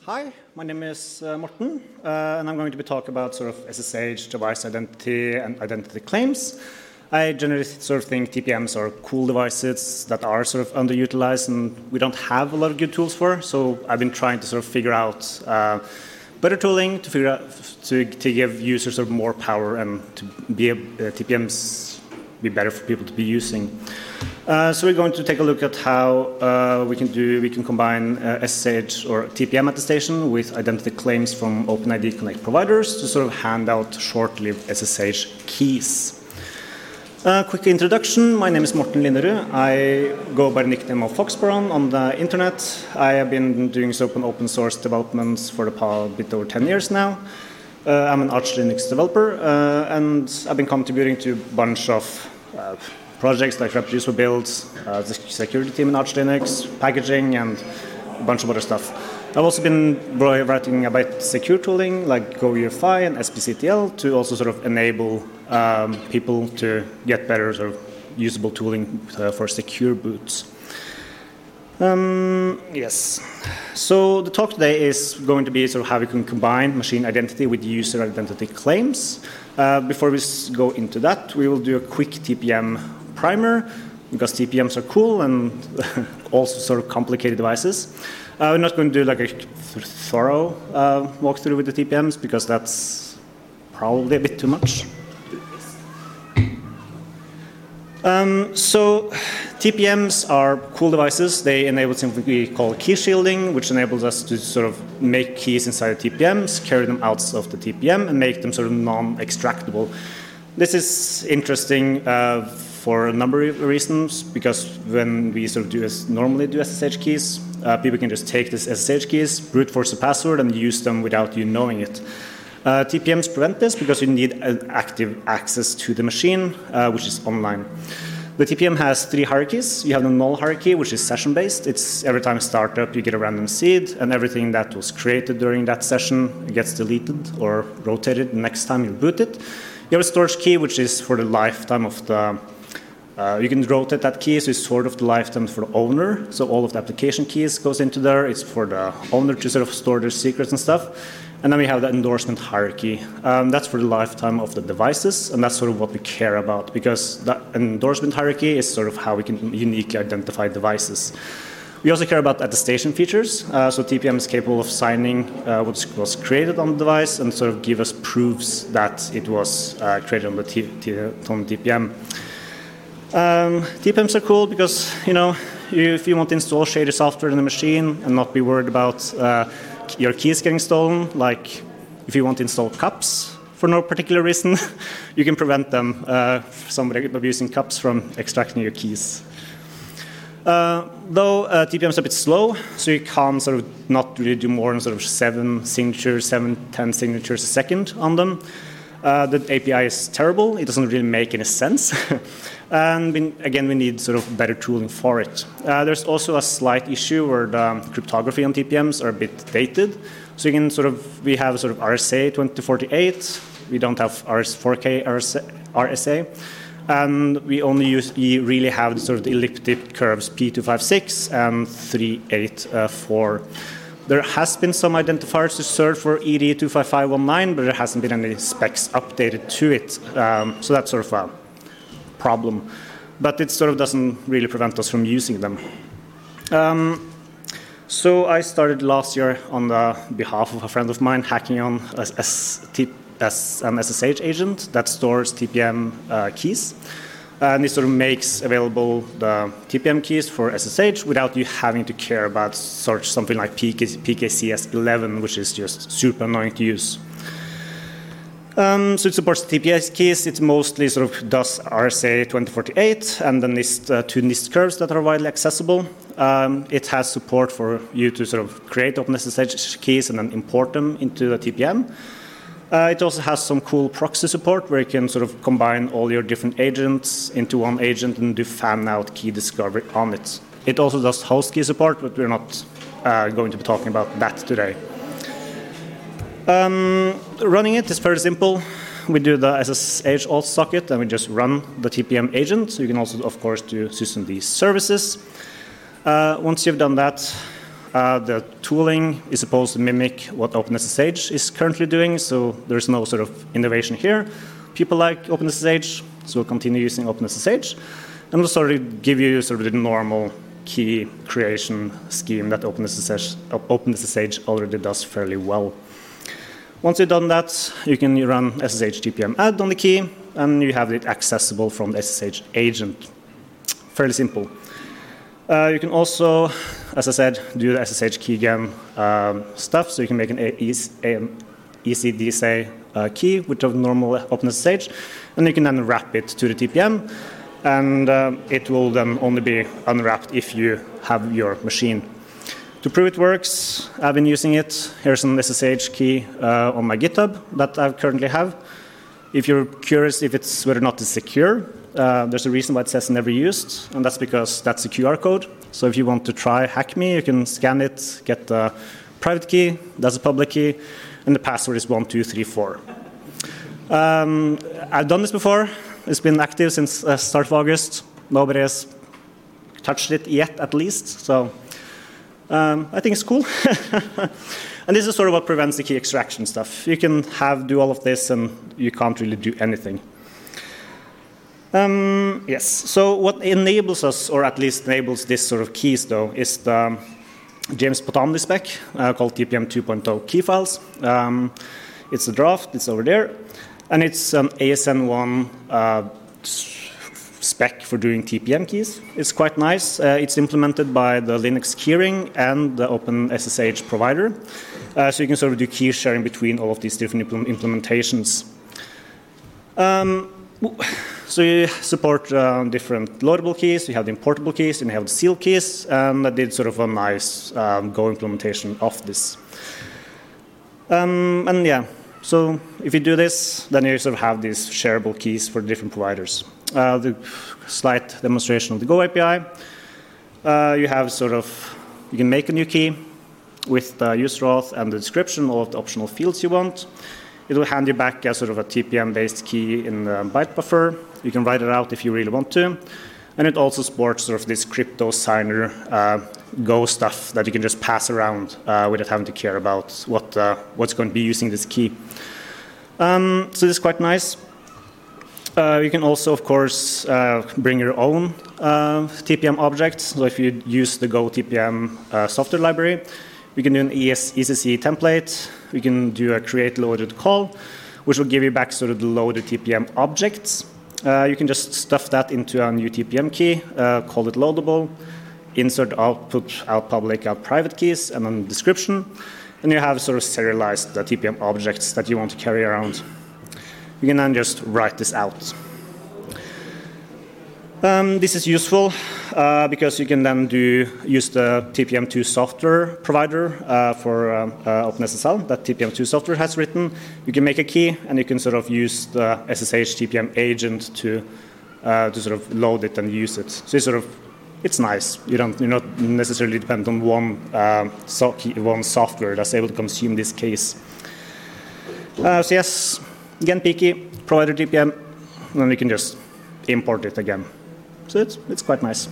Hi, my name is Morten, and I'm going to be talking about sort of SSH, device identity, and identity claims. I generally sort of think TPMs are cool devices that are sort of underutilized and we don't have a lot of good tools for. So I've been trying to sort of figure out better tooling to give users sort of more power and to be TPMs be better for people to be using. So we're going to take a look at how we can combine SSH or TPM attestation with identity claims from OpenID Connect providers to sort of hand out short-lived SSH keys. Quick introduction, my name is Morten Linderud. I go by the nickname of Foxbaron on the internet. I have been doing open source developments for the past bit over 10 years now. I'm an Arch Linux developer, and I've been contributing to a bunch of projects like reproducible builds, the security team in Arch Linux, packaging, and a bunch of other stuff. I've also been writing about secure tooling like GoUEFI and SPCTL to also sort of enable people to get better sort of usable tooling for secure boots. Yes. So the talk today is going to be sort of how we can combine machine identity with user identity claims. Before we go into that, we will do a quick TPM primer because TPMs are cool and also sort of complicated devices. We're not going to do like a thorough walkthrough with the TPMs because that's probably a bit too much. So TPMs are cool devices. They enable something we call key shielding, which enables us to sort of make keys inside the TPMs, carry them out of the TPM, and make them sort of non-extractable. This is interesting for a number of reasons, because when we sort of normally do SSH keys, people can just take these SSH keys, brute force a password, and use them without you knowing it. TPMs prevent this because you need active access to the machine, which is online. The TPM has 3 hierarchies. You have the null hierarchy, which is session-based. It's every time you start up, you get a random seed, and everything that was created during that session gets deleted or rotated the next time you boot it. You have a storage key, which is for the lifetime of the you can rotate that key, so it's sort of the lifetime for the owner. So all of the application keys goes into there. It's for the owner to sort of store their secrets and stuff. And then we have the endorsement hierarchy. That's for the lifetime of the devices, and that's sort of what we care about, because that endorsement hierarchy is sort of how we can uniquely identify devices. We also care about attestation features. So TPM is capable of signing what was created on the device and sort of give us proofs that it was created on the TPM. TPMs are cool because, if you want to install shady software in the machine and not be worried about your keys getting stolen, like if you want to install cups for no particular reason, you can prevent them, somebody abusing cups, from extracting your keys. Though TPM is a bit slow, so you can sort of not really do more than sort of 10 signatures a second on them. The API is terrible. It doesn't really make any sense. And we need sort of better tooling for it. There's also a slight issue where the cryptography on TPMs are a bit dated. So we have sort of RSA 2048. We don't have 4K RSA. And we really have sort of the elliptic curves P256 and 384. There has been some identifiers to search for ED25519, but there hasn't been any specs updated to it. So that's sort of a problem. But it sort of doesn't really prevent us from using them. So I started last year on the behalf of a friend of mine hacking on as an SSH agent that stores TPM keys. And it sort of makes available the TPM keys for SSH without you having to care about something like PKCS11, which is just super annoying to use. So it supports TPS keys. It mostly sort of does RSA 2048 and the two NIST curves that are widely accessible. It has support for you to sort of create OpenSSH keys and then import them into the TPM. It also has some cool proxy support where you can sort of combine all your different agents into one agent and do fan-out key discovery on it. It also does host key support, but we're not going to be talking about that today. Running it is very simple. We do the SSH alt socket and we just run the TPM agent. So you can also, of course, do systemd services. Once you've done that, The tooling is supposed to mimic what OpenSSH is currently doing, so there's no sort of innovation here. People like OpenSSH, so we'll continue using OpenSSH. And we'll sort of give you sort of the normal key creation scheme that OpenSSH already does fairly well. Once you've done that, you can run SSH TPM add on the key, and you have it accessible from the SSH agent. Fairly simple. You can also, as I said, do the SSH keygen stuff, so you can make an ECDSA key with a normal OpenSSH, and you can then wrap it to the TPM, and it will then only be unwrapped if you have your machine. To prove it works, I've been using it. Here's an SSH key on my GitHub that I currently have. If you're curious if it's whether or not it's secure, there's a reason why it says never used, and that's because that's a QR code. So if you want to try hack me, you can scan it, get the private key, that's a public key, and the password is 1234. I've done this before. It's been active since the start of August. Nobody has touched it yet, at least. So I think it's cool. And this is sort of what prevents the key extraction stuff. You can do all of this, and you can't really do anything. Yes, so what enables us, or at least enables this sort of keys, though, is the James Potamny spec called TPM 2.0 key files. It's a draft, it's over there, and it's an ASN1 spec for doing TPM keys. It's quite nice. It's implemented by the Linux keyring and the OpenSSH provider. So you can sort of do key sharing between all of these different implementations. So you support different loadable keys, you have the importable keys, and you have the seal keys, and I did sort of a nice Go implementation of this. And yeah, so if you do this, then you sort of have these shareable keys for different providers. The slight demonstration of the Go API. You have you can make a new key with the user auth and the description, all of the optional fields you want. It will hand you back a sort of a TPM-based key in the byte buffer. You can write it out if you really want to. And it also supports sort of this crypto signer Go stuff that you can just pass around without having to care about what's going to be using this key. So this is quite nice. You can also, of course, bring your own TPM objects. So if you use the Go TPM software library, we can do an ECC template. We can do a create loaded call, which will give you back sort of the loaded TPM objects. You can just stuff that into a new TPM key, call it loadable, insert output, out public, out private keys, and then description. And you have sort of serialized the TPM objects that you want to carry around. You can then just write this out. This is useful because you can then use the TPM2 software provider for OpenSSL that TPM2 software has written. You can make a key, and you can sort of use the SSH TPM agent to sort of load it and use it. So it's nice. You're not necessarily dependent on one software that's able to consume this case. So yes, again, PKey, provider TPM, and then you can just import it again. So it's quite nice.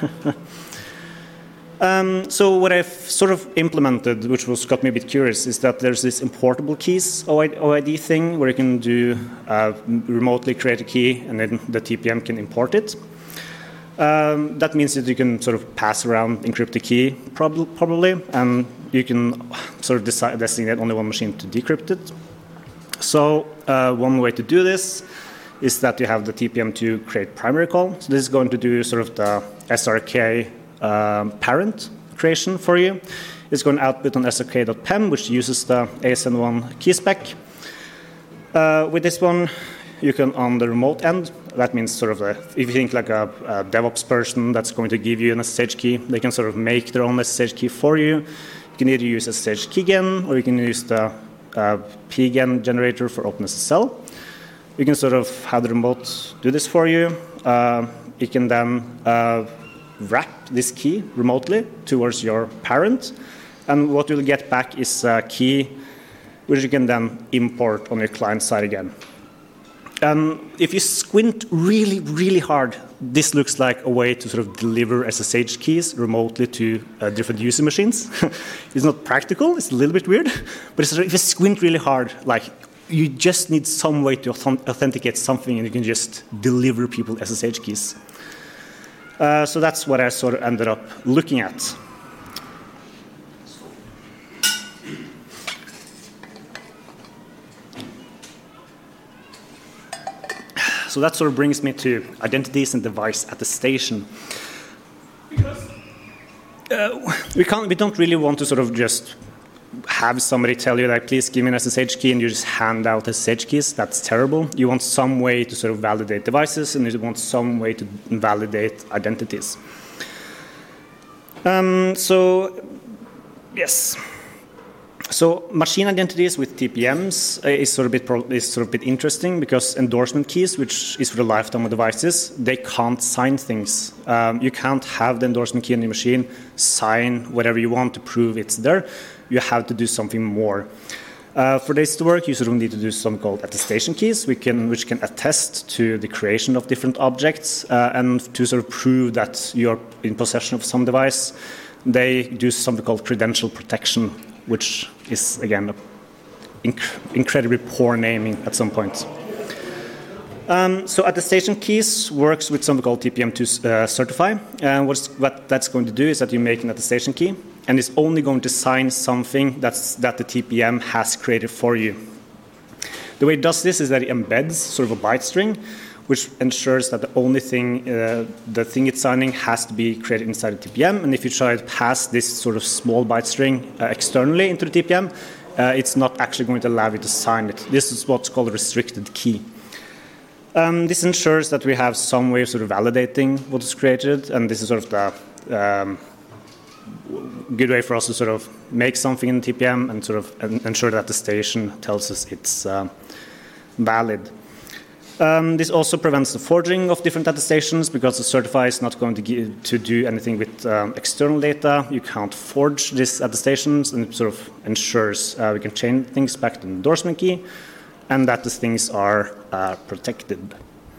So what I've sort of implemented, which got me a bit curious, is that there's this importable keys OID thing where you can do remotely create a key, and then the TPM can import it. That means that you can sort of pass around encrypted key probably, and you can sort of designate only one machine to decrypt it. So one way to do this is that you have the TPM2 create primary call. So this is going to do sort of the SRK parent creation for you. It's going to output on srk.pem, which uses the ASN1 key spec. With this one, you can, on the remote end, that means sort of if you think like a DevOps person that's going to give you an SSH key, they can sort of make their own SSH key for you. You can either use SSH keygen, or you can use the pgen generator for OpenSSL. You can sort of have the remote do this for you. You can then wrap this key remotely towards your parent, and what you'll get back is a key which you can then import on your client side again. If you squint really, really hard, this looks like a way to sort of deliver SSH keys remotely to different user machines. It's not practical, it's a little bit weird, but if you squint really hard, like you just need some way to authenticate something and you can just deliver people SSH keys. So that's what I sort of ended up looking at. So that sort of brings me to identities and device attestation. Because we don't really want to sort of just have somebody tell you that please give me an SSH key and you just hand out SSH keys. That's terrible. You want some way to sort of validate devices and you want some way to validate identities. Yes. So machine identities with TPMs is sort of a bit interesting because endorsement keys, which is for the lifetime of devices, they can't sign things. You can't have the endorsement key on your machine, sign whatever you want to prove it's there. You have to do something more. For this to work, you sort of need to do something called attestation keys, which can attest to the creation of different objects and to sort of prove that you're in possession of some device. They do something called credential protection, which is, again, incredibly poor naming at some point. So attestation keys works with something called TPM2 certify. And what that's going to do is that you make an attestation key, and it's only going to sign something that the TPM has created for you. The way it does this is that it embeds sort of a byte string, which ensures that the only thing, the thing it's signing has to be created inside the TPM. And if you try to pass this sort of small byte string externally into the TPM, it's not actually going to allow you to sign it. This is what's called a restricted key. This ensures that we have some way of sort of validating what is created, and this is sort of the good way for us to sort of make something in the TPM and sort of ensure that the station tells us it's valid. This also prevents the forging of different attestations because the certifier is not going to do anything with external data. You can't forge these attestations, and it sort of ensures we can change things back to the endorsement key and that the things are protected.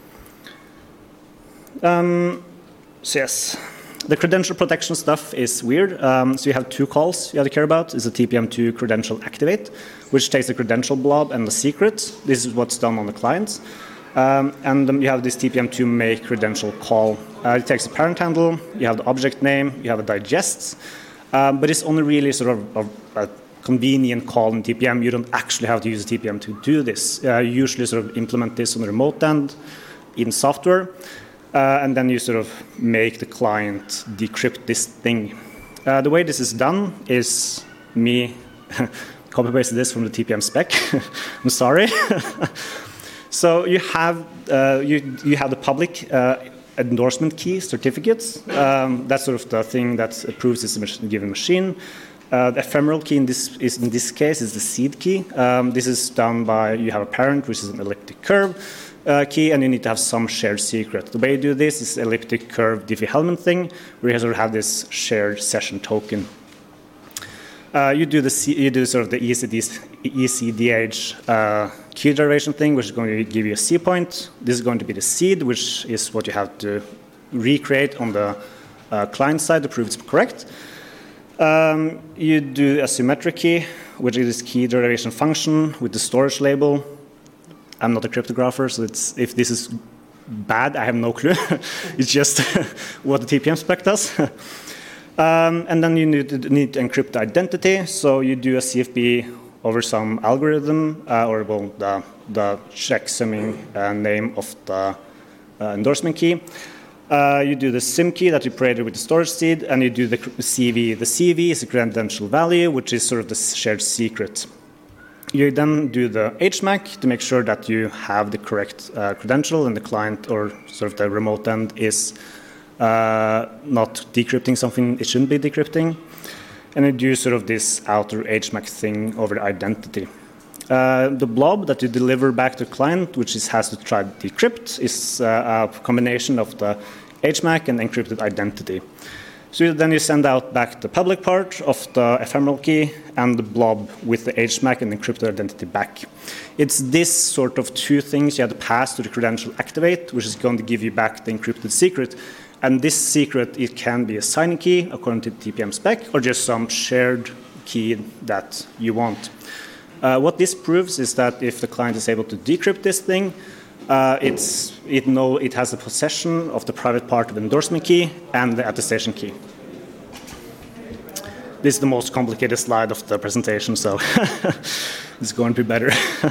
So yes, the credential protection stuff is weird. So you have two calls you have to care about. Is the TPM2 credential activate, which takes the credential blob and the secret. This is what's done on the clients. And then you have this TPM2 make credential call. It takes a parent handle, you have the object name, you have a digest, but it's only really sort of a convenient call in TPM. You don't actually have to use a TPM to do this. You usually sort of implement this on the remote end in software, and then you sort of make the client decrypt this thing. The way this is done is me copy-pasted this from the TPM spec. I'm sorry. So you have the public endorsement key certificates. That's sort of the thing that proves it's a given machine. The ephemeral key in this case is the seed key. This is done by you have a parent, which is an elliptic curve key, and you need to have some shared secret. The way you do this is elliptic curve Diffie-Hellman thing, where you sort of have this shared session token. You do sort of the ECDH key derivation thing, which is going to give you a C point. This is going to be the seed, which is what you have to recreate on the client side to prove it's correct. You do a symmetric key, which is key derivation function with the storage label. I'm not a cryptographer, so if this is bad, I have no clue. It's just what the TPM spec does. And then you need to encrypt the identity, so you do a CFP over some algorithm, the checksumming name of the endorsement key. You do the SIM key that you created with the storage seed, and you do the CV. The CV is a credential value, which is sort of the shared secret. You then do the HMAC to make sure that you have the correct credential, and the client or sort of the remote end is not decrypting something it shouldn't be decrypting. And you do sort of this outer HMAC thing over the identity. The blob that you deliver back to the client, which has to try to decrypt, is a combination of the HMAC and encrypted identity. So then you send out back the public part of the ephemeral key and the blob with the HMAC and encrypted identity back. It's this sort of two things you have to pass to the credential activate, which is going to give you back the encrypted secret. And this secret, it can be a signing key according to the TPM spec, or just some shared key that you want. What this proves is that if the client is able to decrypt this thing, it has a possession of the private part of the endorsement key and the attestation key. This is the most complicated slide of the presentation, so it's going to be better.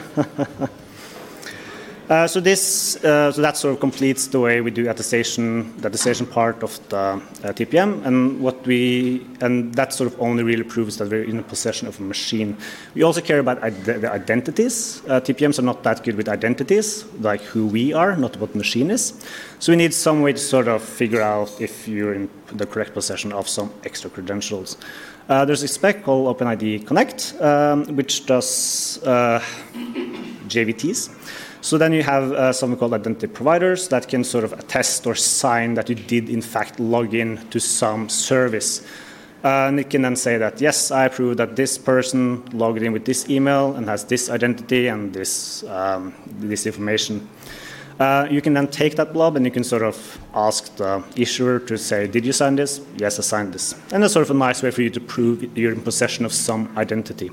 So that sort of completes the way we do the attestation part of the TPM, and that sort of only really proves that we're in the possession of a machine. We also care about the identities. TPMs are not that good with identities, like who we are, not what the machine is. So we need some way to sort of figure out if you're in the correct possession of some extra credentials. There's a spec called OpenID Connect, which does JVTs. So then you have something called identity providers that can sort of attest or sign that you did in fact log in to some service. And it can then say that, yes, I prove that this person logged in with this email and has this identity and this information. You can then take that blob and you can sort of ask the issuer to say, did you sign this? Yes, I signed this. And that's sort of a nice way for you to prove you're in possession of some identity.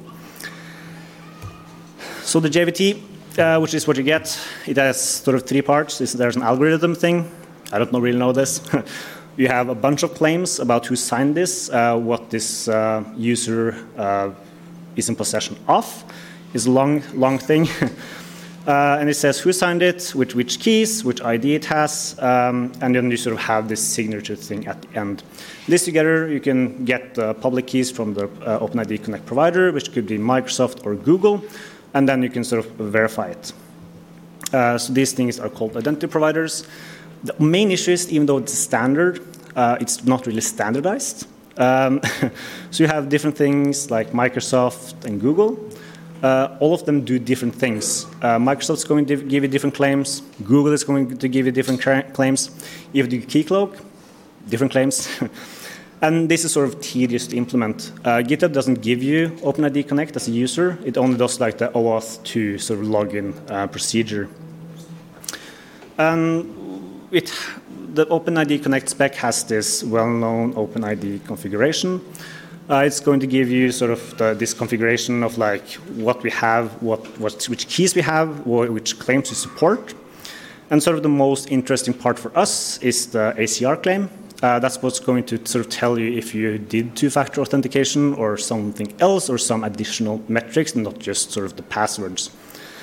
So the JVT, which is what you get. It has sort of three parts. There's an algorithm thing. I don't really know this. You have a bunch of claims about who signed this, what this user is in possession of. It's a long thing. And it says who signed it, which keys, which ID it has, and then you sort of have this signature thing at the end. This together, you can get the public keys from the OpenID Connect provider, which could be Microsoft or Google, and then you can sort of verify it. So these things are called identity providers. The main issue is, even though it's standard, it's not really standardized. So you have different things like Microsoft and Google. All of them do different things. Microsoft's going to give you different claims. Google is going to give you different claims. If you do Keycloak, different claims. And this is sort of tedious to implement. GitHub doesn't give you OpenID Connect as a user. It only does like the OAuth 2 sort of login procedure. And the OpenID Connect spec has this well-known OpenID configuration. It's going to give you sort of this configuration of like what we have, which keys we have, which claims we support. And sort of the most interesting part for us is the ACR claim. That's what's going to sort of tell you if you did two-factor authentication or something else or some additional metrics, and not just sort of the passwords.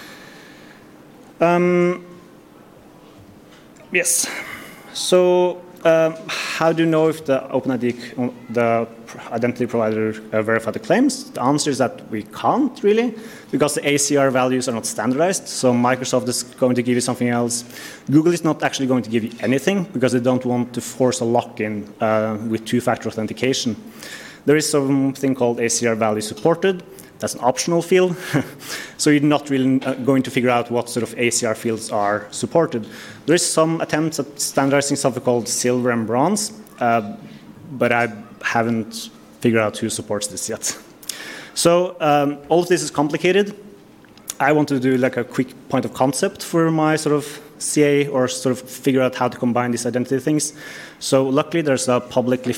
Yes. So how do you know if the OpenID, the identity provider, verify the claims? The answer is that we can't really, because the ACR values are not standardized. So Microsoft is going to give you something else. Google is not actually going to give you anything because they don't want to force a lock-in with two-factor authentication. There is something called ACR value supported. That's an optional field. So you're not really going to figure out what sort of ACR fields are supported. There is some attempts at standardizing something called silver and bronze, but I haven't figured out who supports this yet. So all of this is complicated. I want to do like a quick point of concept for my sort of CA, or sort of figure out how to combine these identity things. So luckily there's a publicly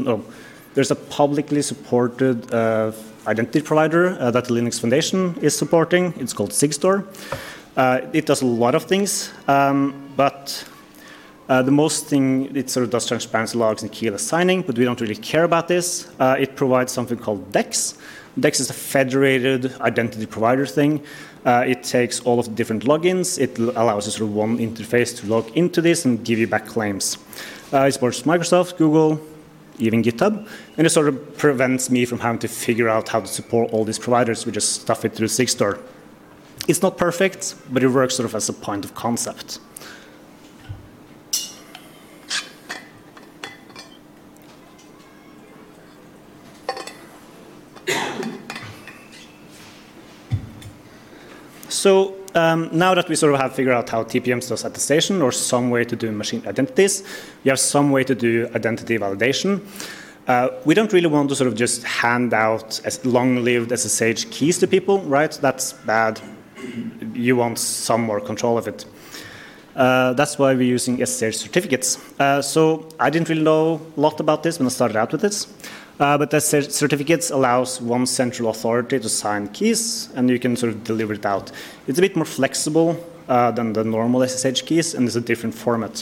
supported identity provider that the Linux Foundation is supporting. It's called Sigstore. It does a lot of things, but the most thing, it sort of does transparency logs and keyless signing, but we don't really care about this. It provides something called DEX. DEX is a federated identity provider thing. It takes all of the different logins. It allows us sort of one interface to log into this and give you back claims. It supports Microsoft, Google, even GitHub, and it sort of prevents me from having to figure out how to support all these providers. We just stuff it through Sigstore. It's not perfect, but it works sort of as a point of concept. So now that we sort of have figured out how TPM does attestation, or some way to do machine identities, we have some way to do identity validation. We don't really want to sort of just hand out long-lived SSH keys to people, right? That's bad. You want some more control of it. That's why we're using SSH certificates. So I didn't really know a lot about this when I started out with this. But SSH certificates allows one central authority to sign keys, and you can sort of deliver it out. It's a bit more flexible than the normal SSH keys, and it's a different format.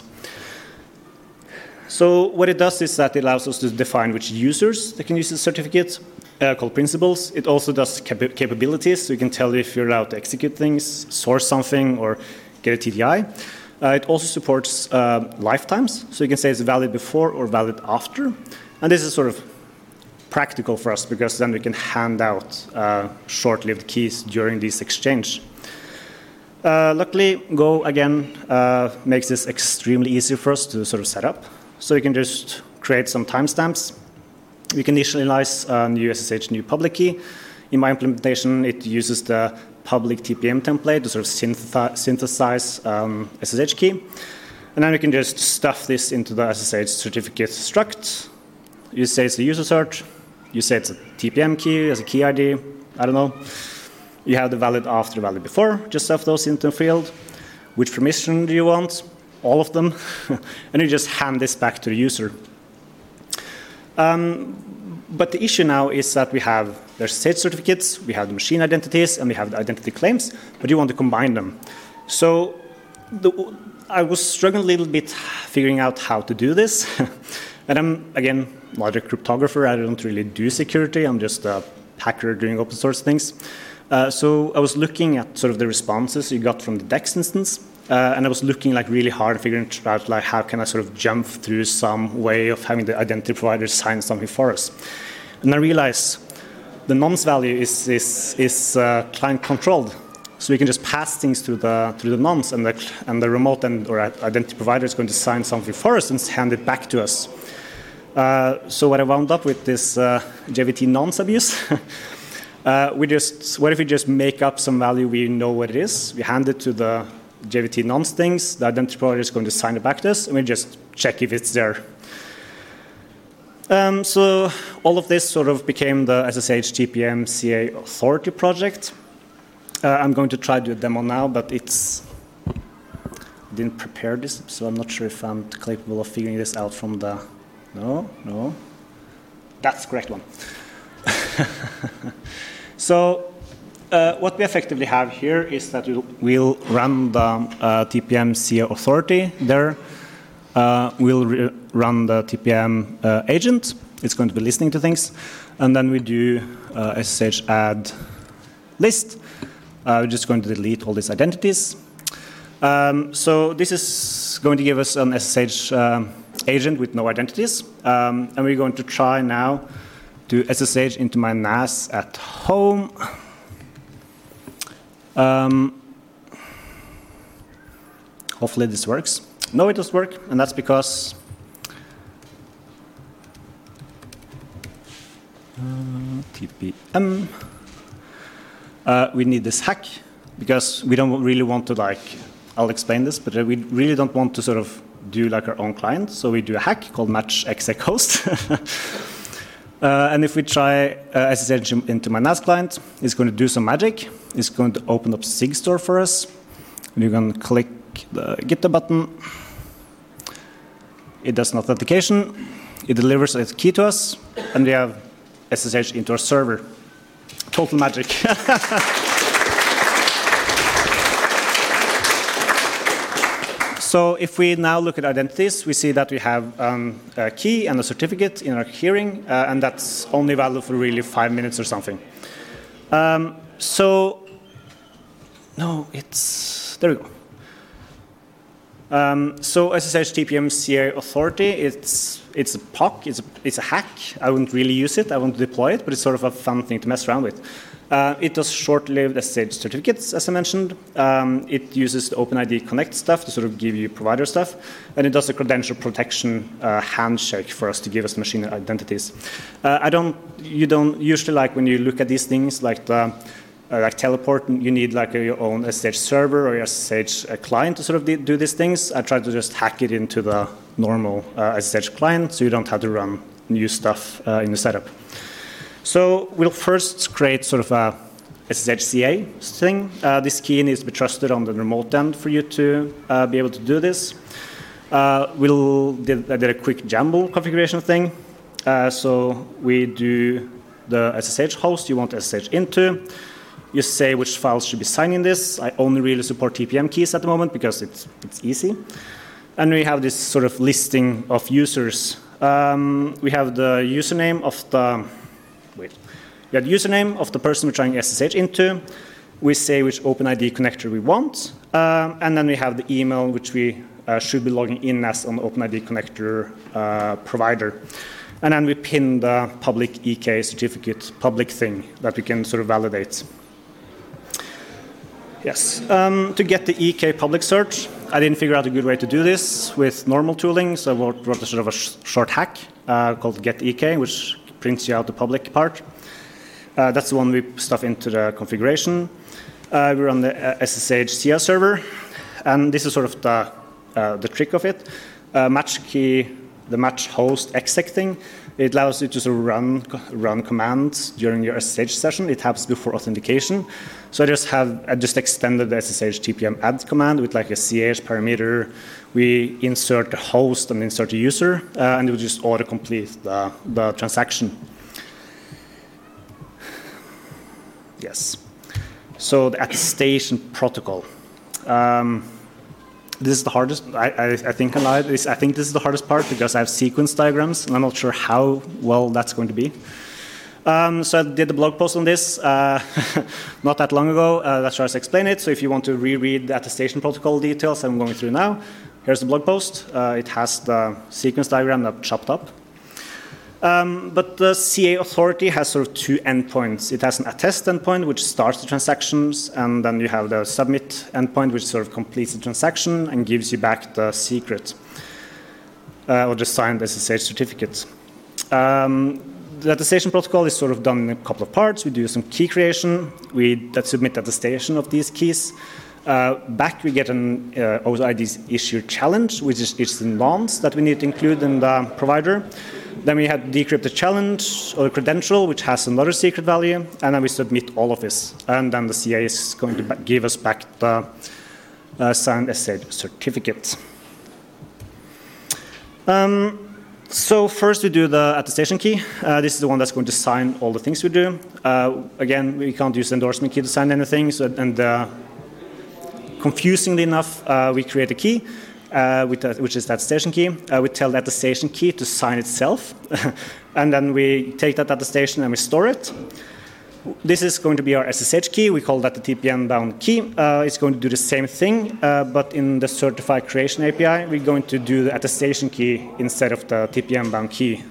So what it does is that it allows us to define which users that can use the certificate, called principals. It also does capabilities, so you can tell if you're allowed to execute things, source something, or get a TTI. It also supports lifetimes, so you can say it's valid before or valid after. And this is sort of practical for us because then we can hand out short-lived keys during this exchange. Luckily, Go, again, makes this extremely easy for us to sort of set up. So you can just create some timestamps. We can initialize a new SSH new public key. In my implementation, it uses the public TPM template to sort of synthesize SSH key. And then we can just stuff this into the SSH certificate struct. You say it's a user cert. You say it's a TPM key as a key ID. I don't know. You have the valid after, valid before. Just stuff those into a field. Which permission do you want? All of them. And you just hand this back to the user. But the issue now is that we have the SSH certificates, we have the machine identities, and we have the identity claims, but you want to combine them. So I was struggling a little bit figuring out how to do this. And I'm, again, not a cryptographer. I don't really do security. I'm just a hacker doing open source things. So I was looking at sort of the responses you got from the DEX instance. And I was looking like really hard, figuring out like how can I sort of jump through some way of having the identity provider sign something for us. And I realized the nonce value is client controlled, so we can just pass things through the nonce, and the remote end or identity provider is going to sign something for us and hand it back to us. So what I wound up with is JVT nonce abuse. What if we just make up some value we know what it is? We hand it to the JVT nonce things, the identity provider is going to sign it back to us, and we just check if it's there. So all of this sort of became the SSH TPM CA Authority project. I'm going to try to do a demo now, but I didn't prepare this, so I'm not sure if I'm capable of figuring this out from the... No. That's the correct one. So what we effectively have here is that we'll run the TPM CA Authority there. We'll run the TPM agent. It's going to be listening to things. And then we do SSH add list. We're just going to delete all these identities. So this is going to give us an SSH agent with no identities. And we're going to try now to SSH into my NAS at home. Hopefully this works. No, it does work, and that's because TPM. We need this hack because we don't really want to I'll explain this, but we really don't want to sort of do like our own client. So we do a hack called match exec host. And if we try SSH into my NAS client, it's going to do some magic. It's going to open up SigStore for us. We're going to click the GitHub button. It does an authentication. It delivers a key to us, and we have SSH into our server. Total magic. So if we now look at identities, we see that we have a key and a certificate in our hearing, and that's only valid for really 5 minutes or something. There we go. So SSH TPM CA Authority, it's a POC, it's a hack. I wouldn't really use it, I won't deploy it, but it's sort of a fun thing to mess around with. It does short-lived SSH certificates, as I mentioned. It uses the OpenID Connect stuff to sort of give you provider stuff, and it does a credential protection handshake for us to give us machine identities. You don't usually like when you look at these things like Teleport, you need like your own SSH server or your SSH client to sort of do these things. I try to just hack it into the normal SSH client, so you don't have to run new stuff in the setup. So we'll first create sort of a SSH-CA thing. This key needs to be trusted on the remote end for you to be able to do this. I did a quick Jamble configuration thing. So we do the SSH host you want to SSH into. You say which files should be signed in this. I only really support TPM keys at the moment because it's easy. And we have this sort of listing of users. We have the username of the username of the person we're trying to SSH into. We say which OpenID connector we want. And then we have the email which we should be logging in as on the OpenID connector provider. And then we pin the public EK certificate, public thing that we can sort of validate. Yes, to get the EK public search, I didn't figure out a good way to do this with normal tooling, so I wrote a sort of a short hack called getEK, which prints you out the public part. That's the one we stuff into the configuration. We run the SSH-CA server, and this is sort of the trick of it. Match key, the match host exec thing, it allows you to sort of run commands during your SSH session. It happens before authentication. So I just extended the SSH TPM add command with like a CH parameter. We insert the host and insert the user, and it will just autocomplete the transaction. Yes. So the attestation protocol. This is the hardest. I think I lied. I think this is the hardest part because I have sequence diagrams, and I'm not sure how well that's going to be. So I did a blog post on this not that long ago. That's why I explain it. So if you want to reread the attestation protocol details I'm going through now, here's the blog post. It has the sequence diagram that chopped up. But the CA authority has sort of two endpoints. It has an attest endpoint, which starts the transactions, and then you have the submit endpoint, which sort of completes the transaction and gives you back the secret or the signed SSH certificate. The attestation protocol is sort of done in a couple of parts. We do some key creation. We submit attestation of these keys. Back we get an OID's issued challenge, which is the nonce that we need to include in the provider. Then we have decrypt the challenge or the credential, which has another secret value, and then we submit all of this. And then the CA is going to give us back the signed SSH certificate. So first we do the attestation key. This is the one that's going to sign all the things we do. Again, we can't use the endorsement key to sign anything, confusingly enough, we create a key, which is the attestation key. We tell the attestation key to sign itself, and then we take that attestation and we store it. This is going to be our SSH key. We call that the TPM-bound key. It's going to do the same thing, but in the certified creation API, we're going to do the attestation key instead of the TPM-bound key.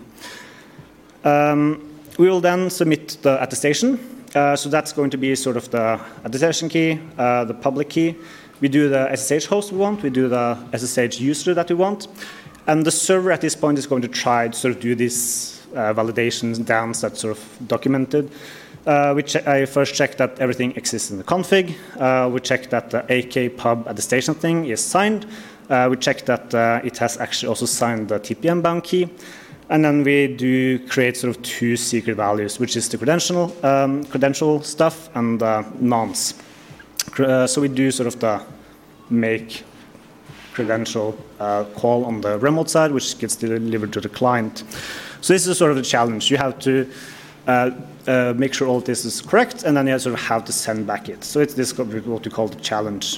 We will then submit the attestation. So that's going to be sort of the attestation key, the public key. We do the SSH host we want. We do the SSH user that we want. And the server at this point is going to try to sort of do these validations downs that's sort of documented. I first check that everything exists in the config. We check that the AK pub attestation thing is signed. We check that it has actually also signed the TPM-bound key. And then we do create sort of two secret values, which is the credential stuff and the nonce. So we do sort of the make credential call on the remote side, which gets delivered to the client. So this is sort of the challenge. You have to make sure all of this is correct, and then you sort of have to send back it. So it's this what we call the challenge.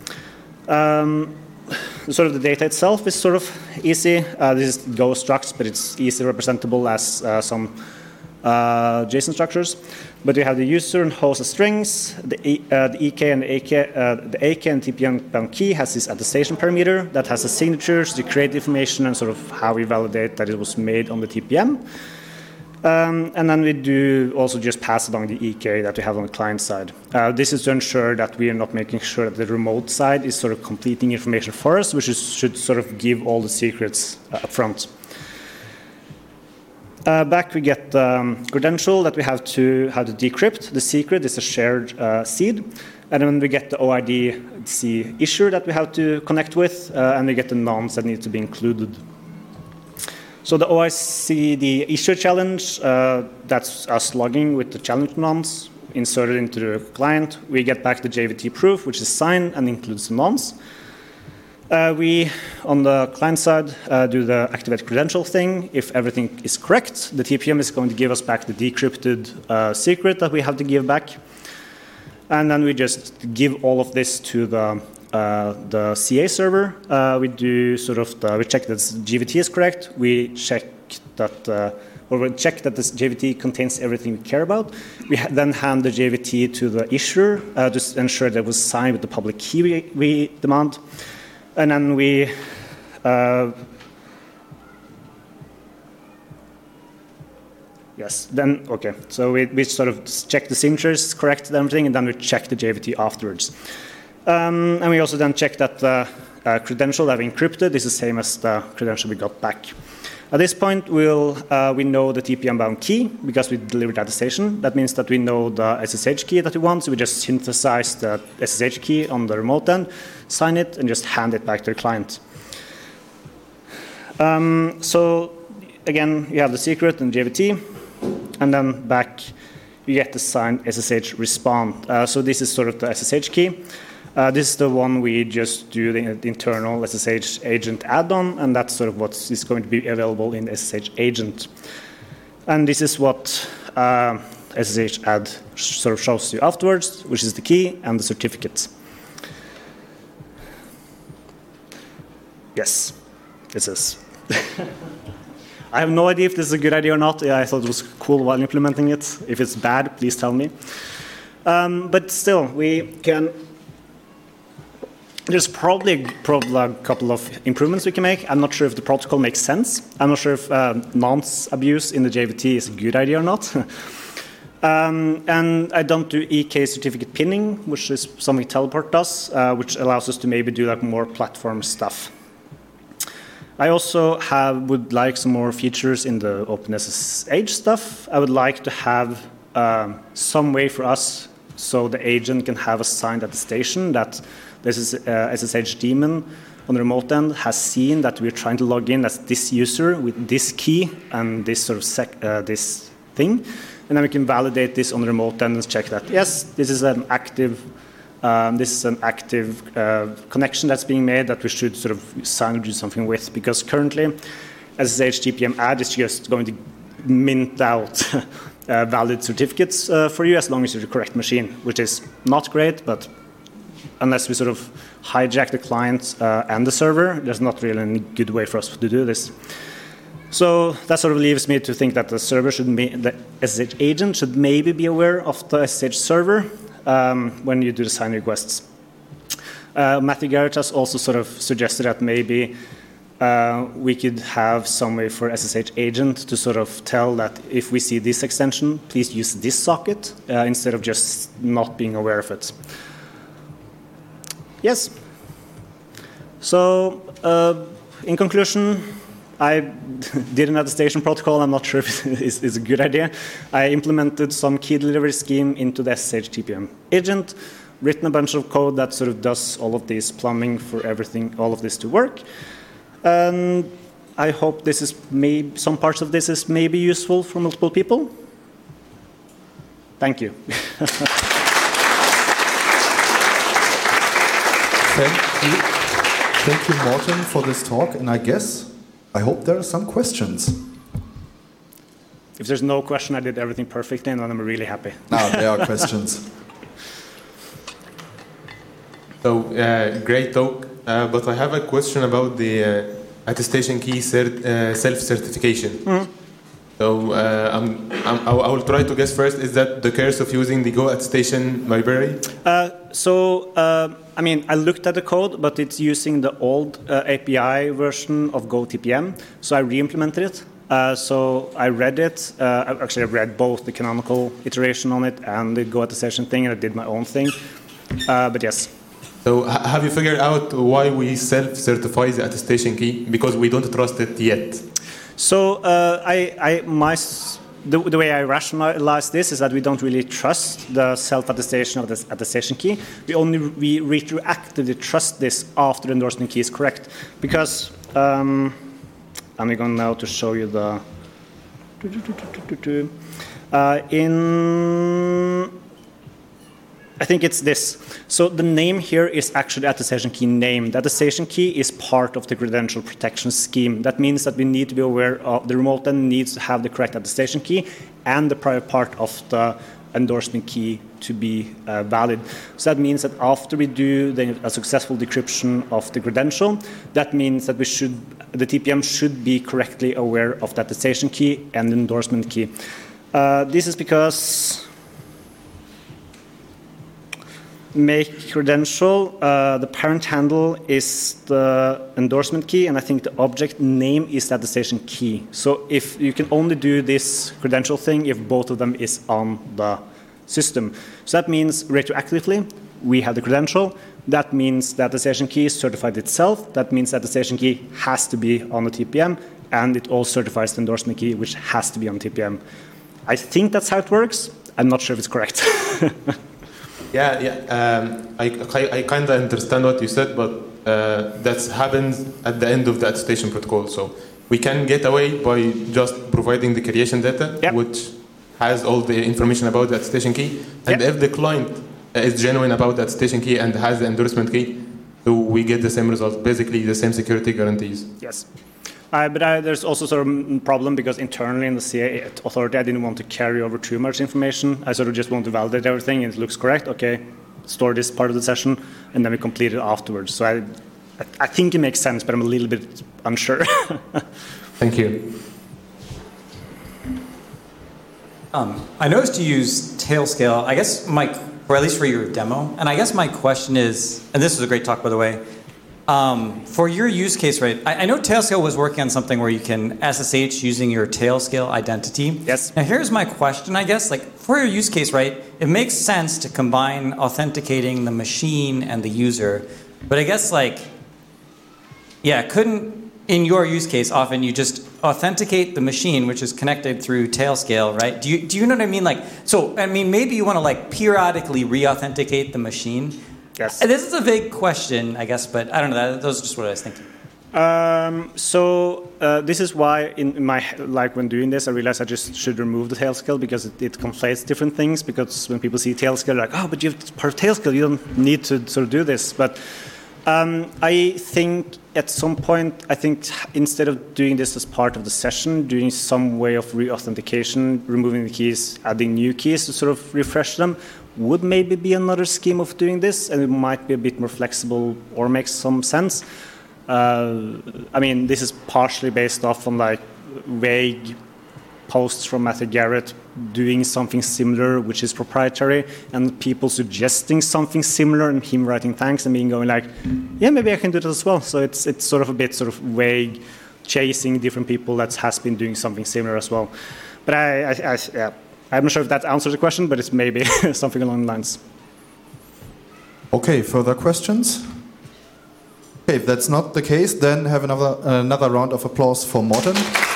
Sort of the data itself is sort of easy. This is Go structs, but it's easily representable as some JSON structures. But we have the user and host as strings. The EK and the AK and TPM-bound key has this attestation parameter that has the signatures, the create information, and sort of how we validate that it was made on the TPM. And then we do also just pass along the EK that we have on the client side. This is to ensure that we are not making sure that the remote side is sort of completing information for us, which should sort of give all the secrets up front. Back we get the credential that we have to decrypt. The secret is a shared seed. And then we get the OIDC issuer that we have to connect with, and we get the nonce that need to be included. So the OICD issue challenge, that's us logging with the challenge nonce inserted into the client. We get back the JWT proof, which is signed and includes the nonce. We, on the client side, do the activate credential thing. If everything is correct, the TPM is going to give us back the decrypted secret that we have to give back. And then we just give all of this to the CA server. We do we check that JWT is correct. We check that, we check that this JWT contains everything we care about. We then hand the JWT to the issuer to ensure that it was signed with the public key we demand. And then we so we sort of check the signatures, correct everything, and then we check the JWT afterwards. And we also then check that the credential that we encrypted is the same as the credential we got back. At this point, we know the TPM-bound key because we delivered attestation. That means that we know the SSH key that we want, so we just synthesize the SSH key on the remote end, sign it, and just hand it back to the client. So again, you have the secret and JWT, and then back you get the signed SSH respond. So this is sort of the SSH key. This is the one we just do the internal SSH agent add-on, and that's sort of what is going to be available in the SSH agent. And this is what SSH add sort of shows you afterwards, which is the key and the certificate. Yes, this is. I have no idea if this is a good idea or not. Yeah, I thought it was cool while implementing it. If it's bad, please tell me. But still, we can. There's probably a couple of improvements we can make. I'm not sure if the protocol makes sense. I'm not sure if nonce abuse in the JWT is a good idea or not. And I don't do EK certificate pinning, which is something Teleport does, which allows us to maybe do like more platform stuff. I also would like some more features in the OpenSSH stuff. I would like to have some way for us so the agent can have a signed attestation that this is SSH daemon on the remote end has seen that we're trying to log in as this user with this key and this sort of this thing. And then we can validate this on the remote end and check that, yes, this is an active connection that's being made that we should sort of sign or do something with, because currently SSH TPM add is just going to mint out valid certificates for you as long as you're the correct machine, which is not great, but unless we sort of hijack the client and the server, there's not really any good way for us to do this. So that sort of leaves me to think that the server the SSH agent should maybe be aware of the SSH server when you do the sign requests. Matthew Garrett has also sort of suggested that maybe we could have some way for SSH agent to sort of tell that if we see this extension, please use this socket instead of just not being aware of it. Yes. So in conclusion, I did an attestation protocol. I'm not sure if it's a good idea. I implemented some key delivery scheme into the SSH TPM agent, written a bunch of code that sort of does all of this plumbing for everything, all of this to work. And I hope this is some parts of this is maybe useful for multiple people. Thank you. Thank you, Morten, for this talk. And I hope there are some questions. If there's no question, I did everything perfectly, and then I'm really happy. Now there are questions. So, great talk. But I have a question about the attestation key self-certification. Mm-hmm. So I will try to guess first, is that the curse of using the Go attestation library? I mean, I looked at the code, but it's using the old API version of Go TPM, so I re-implemented it. So I read it. Actually, I read both the canonical iteration on it and the Go attestation thing, and I did my own thing. But yes. So have you figured out why we self-certify the attestation key? Because we don't trust it yet. So the way I rationalize this is that we don't really trust the self-attestation of this attestation key. We retroactively trust this after the endorsement key is correct. Because and we're going now to show you the I think it's this. So the name here is actually the attestation key name. The attestation key is part of the credential protection scheme. That means that we need to be aware of the remote then needs to have the correct attestation key and the prior part of the endorsement key to be valid. So that means that after we do a successful decryption of the credential, that means that the TPM should be correctly aware of the attestation key and the endorsement key. This is because make credential, the parent handle is the endorsement key, and I think the object name is the attestation key. So if you can only do this credential thing if both of them is on the system. So that means retroactively, we have the credential. That means the attestation key is certified itself. That means the attestation key has to be on the TPM, and it also certifies the endorsement key, which has to be on TPM. I think that's how it works. I'm not sure if it's correct. I kind of understand what you said, but that happens at the end of the attestation protocol. So we can get away by just providing the creation data, which has all the information about the attestation key. And if the client is genuine about the attestation key and has the endorsement key, so we get the same result, basically the same security guarantees. Yes. But there's also sort of a problem because internally in the CA authority, I didn't want to carry over too much information. I sort of just want to validate everything and it looks correct. Okay, store this part of the session, and then we complete it afterwards. So I think it makes sense, but I'm a little bit unsure. Thank you. I noticed you use Tailscale, I guess, or at least for your demo. And I guess my question is, and this was a great talk, by the way, for your use case, right, I know Tailscale was working on something where you can SSH using your Tailscale identity. Yes. Now, here's my question, I guess. Like, for your use case, right, it makes sense to combine authenticating the machine and the user. But I guess, in your use case, often you just authenticate the machine, which is connected through Tailscale, right? Do you know what I mean? Maybe you want to, periodically re-authenticate the machine. Yes. This is a vague question, I guess, but I don't know. That was just what I was thinking. This is why when doing this, I realized I just should remove the Tailscale because it conflates different things. Because when people see Tailscale, they're like, oh, but you're part of Tailscale. You don't need to sort of do this. But I think at some point, instead of doing this as part of the session, doing some way of re-authentication, removing the keys, adding new keys to sort of refresh them, would maybe be another scheme of doing this, and it might be a bit more flexible or makes some sense. This is partially based off on vague posts from Matthew Garrett doing something similar, which is proprietary, and people suggesting something similar, and him writing thanks and being going yeah, maybe I can do that as well. So it's sort of a bit sort of vague, chasing different people that has been doing something similar as well. But I'm not sure if that answers the question, but it's maybe something along the lines. Okay, further questions? Okay, if that's not the case, then have another round of applause for Morten.